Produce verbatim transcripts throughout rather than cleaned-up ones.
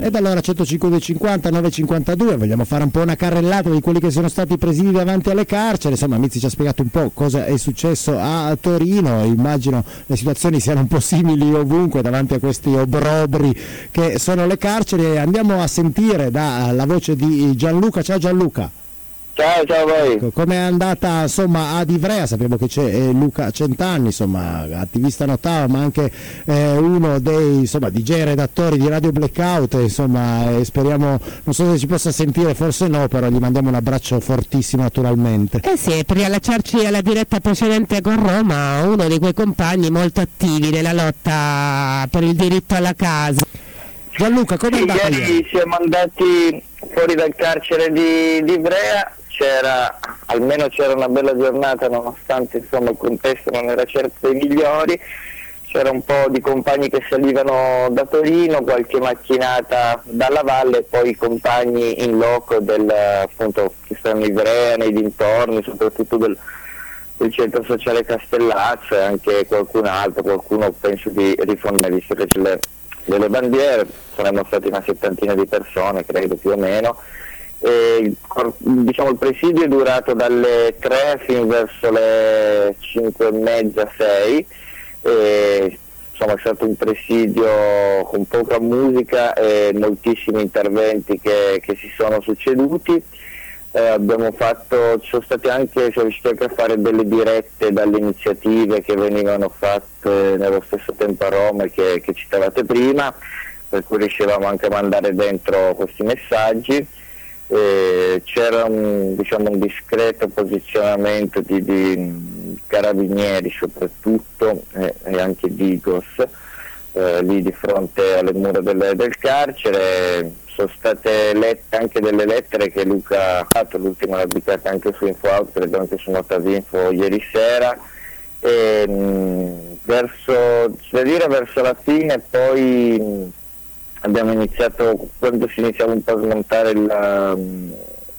Ed allora centocinque cinquanta nove cinquantadue, vogliamo fare un po' una carrellata di quelli che sono stati presidi davanti alle carceri. Insomma, Mizzi ci ha spiegato un po' cosa è successo a Torino, immagino le situazioni siano un po' simili ovunque davanti a questi obbrobri che sono le carceri. Andiamo a sentire dalla voce di Gianluca. Ciao Gianluca. Ciao, ciao a voi. Ecco, com'è andata insomma ad Ivrea? Sappiamo che c'è eh, Luca Centanni, insomma attivista notaro, ma anche eh, uno dei insomma D J redattori di Radio Blackout, insomma eh, speriamo, non so se ci possa sentire, forse no, però gli mandiamo un abbraccio fortissimo naturalmente. Eh sì, per riallacciarci alla diretta precedente con Roma, uno di quei compagni molto attivi nella lotta per il diritto alla casa. Gianluca, come è andata? Ieri siamo andati fuori dal carcere di, di Ivrea. C'era, almeno c'era una bella giornata, nonostante insomma il contesto non era certo dei migliori. C'era un po' di compagni che salivano da Torino, qualche macchinata dalla valle e poi compagni in loco del, appunto, che stanno in Ivrea, nei dintorni, soprattutto del, del centro sociale Castellazzo, e anche qualcun altro, qualcuno penso di rifondere, visto che c'è le, delle bandiere, saremmo stati una settantina di persone, credo più o meno. E, diciamo, il presidio è durato dalle tre fino verso le cinque e mezza, sei, e, insomma è stato un presidio con poca musica e moltissimi interventi che, che si sono succeduti. Eh, abbiamo fatto, ci sono stati anche, siamo riusciti anche a fare delle dirette dalle iniziative che venivano fatte nello stesso tempo a Roma e che, che citavate prima, per cui riuscivamo anche a mandare dentro questi messaggi. Eh, c'era un, diciamo, un discreto posizionamento di, di carabinieri soprattutto eh, e anche di Digos eh, lì di fronte alle mura del, del carcere. Sono state lette anche delle lettere che Luca ha fatto, l'ultima l'ha pubblicata anche su InfoOut, credo anche su Notavinfo ieri sera, e mh, verso, da dire verso la fine poi mh, abbiamo iniziato, quando si iniziava un po' a smontare il,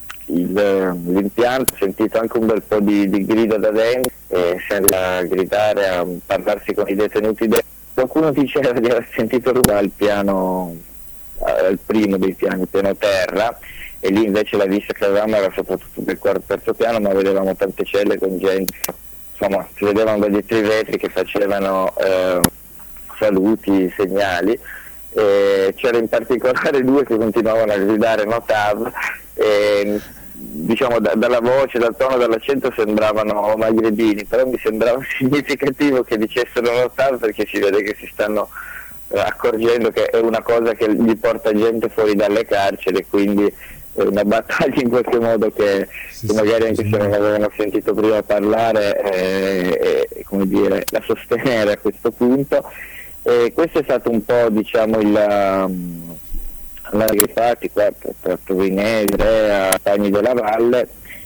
il, l'impianto, ho sentito anche un bel po' di, di grida da dentro, e senza gridare, a parlarsi con i detenuti dentro. Qualcuno diceva di aver sentito rubare al piano, al primo dei piani, piano terra, e lì invece la vista che avevamo era soprattutto del quarto terzo piano, ma vedevamo tante celle con gente, insomma si vedevano da dietro i vetri che facevano eh, saluti, segnali. Eh, c'era in particolare due che continuavano a gridare Notav, e diciamo da, dalla voce, dal tono, dall'accento sembravano magrebini, però mi sembrava significativo che dicessero Notav, perché si vede che si stanno eh, accorgendo che è una cosa che gli porta gente fuori dalle carceri, quindi è una battaglia in qualche modo che, sì, che magari anche sì, se non avevano sentito prima parlare eh, eh, come dire, la sostenere a questo punto. E questo è stato un po', diciamo, il um, la fatti qua tra Torinese, Ivrea, Pagni della Valle.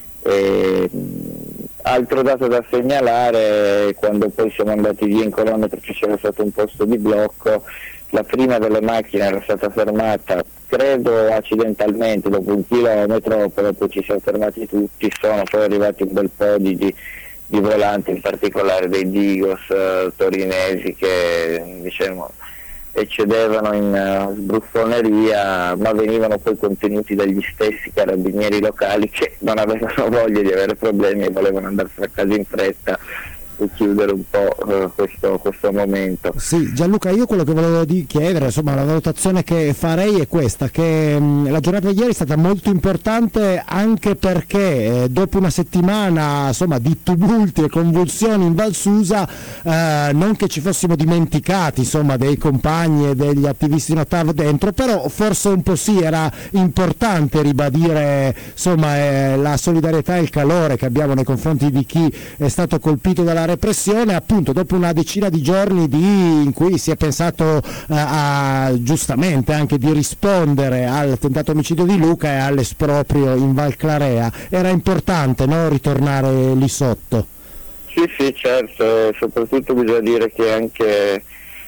E, um, altro dato da segnalare, quando poi siamo andati via in colonna perché c'era stato un posto di blocco, la prima delle macchine era stata fermata, credo accidentalmente, dopo un chilometro, però poi ci siamo fermati tutti, sono poi arrivati un bel po' di, di di volanti, in particolare dei Digos uh, torinesi che diciamo eccedevano in uh, sbruffoneria, ma venivano poi contenuti dagli stessi carabinieri locali che non avevano voglia di avere problemi e volevano andarsene a casa in fretta e chiudere un po' uh, questo, questo momento. Sì, Gianluca, io quello che volevo di chiedere, insomma, la valutazione che farei è questa, che mh, la giornata di ieri è stata molto importante anche perché eh, dopo una settimana insomma di tumulti e convulsioni in Val Susa, eh, non che ci fossimo dimenticati insomma dei compagni e degli attivisti Notav dentro, però forse un po' sì, era importante ribadire insomma eh, la solidarietà e il calore che abbiamo nei confronti di chi è stato colpito dalla repressione, appunto dopo una decina di giorni di, in cui si è pensato eh, a, giustamente anche di rispondere al tentato omicidio di Luca e all'esproprio in Val Clarea. Era importante, no, ritornare lì sotto? Sì, sì, certo, soprattutto bisogna dire che è anche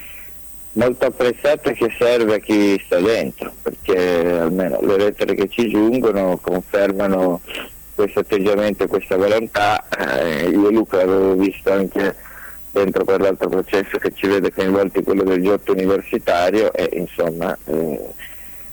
molto apprezzato e che serve a chi sta dentro, perché almeno le lettere che ci giungono confermano questo atteggiamento e questa volontà. Eh, io e Luca l'avevo visto anche dentro per l'altro processo che ci vede coinvolti, quello del Giotto universitario, e insomma eh,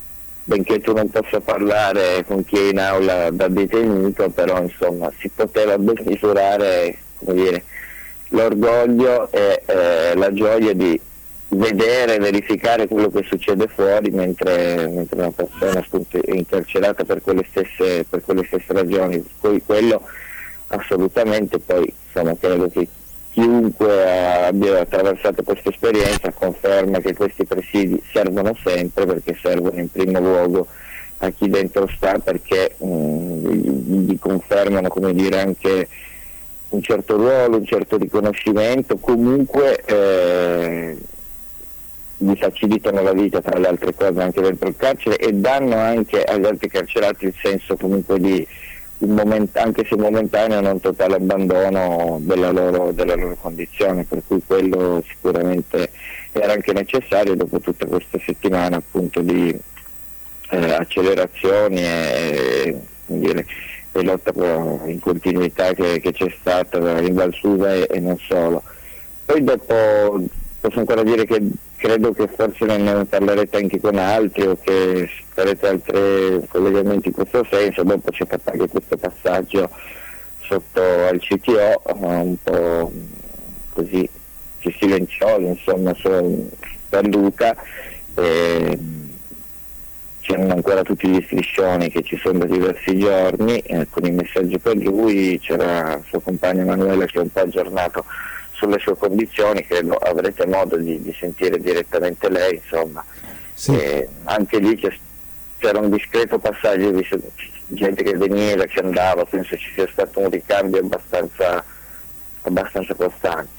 benché tu non possa parlare con chi è in aula da detenuto, però insomma si poteva ben misurare, come dire, l'orgoglio e eh, la gioia di vedere, verificare quello che succede fuori mentre, mentre una persona appunto è incarcerata per quelle stesse, per quelle stesse ragioni. Poi quello assolutamente, poi insomma credo che chiunque abbia attraversato questa esperienza conferma che questi presidi servono sempre, perché servono in primo luogo a chi dentro sta, perché mh, gli confermano, come dire, anche un certo ruolo, un certo riconoscimento, comunque eh, gli facilitano la vita, tra le altre cose, anche dentro il carcere, e danno anche agli altri carcerati il senso comunque di un momento, anche se momentaneo, non totale abbandono della loro, della loro condizione, per cui quello sicuramente era anche necessario dopo tutta questa settimana appunto di eh, accelerazioni e, e, dire, e lotta in continuità che, che c'è stata in Val Susa e, e non solo. Poi dopo posso ancora dire che credo che forse ne parlerete anche con altri o che farete altri collegamenti in questo senso. Dopo c'è stato anche questo passaggio sotto al C T O, un po' così silenzioso, insomma, per Luca. E c'erano ancora tutti gli striscioni che ci sono da diversi giorni, eh, con i messaggi per lui. C'era il suo compagno Emanuele che è un po' aggiornato sulle sue condizioni, credo avrete modo di, di sentire direttamente lei, insomma. Sì. E anche lì c'era un discreto passaggio di gente che veniva, che andava, penso ci sia stato un ricambio abbastanza, abbastanza costante.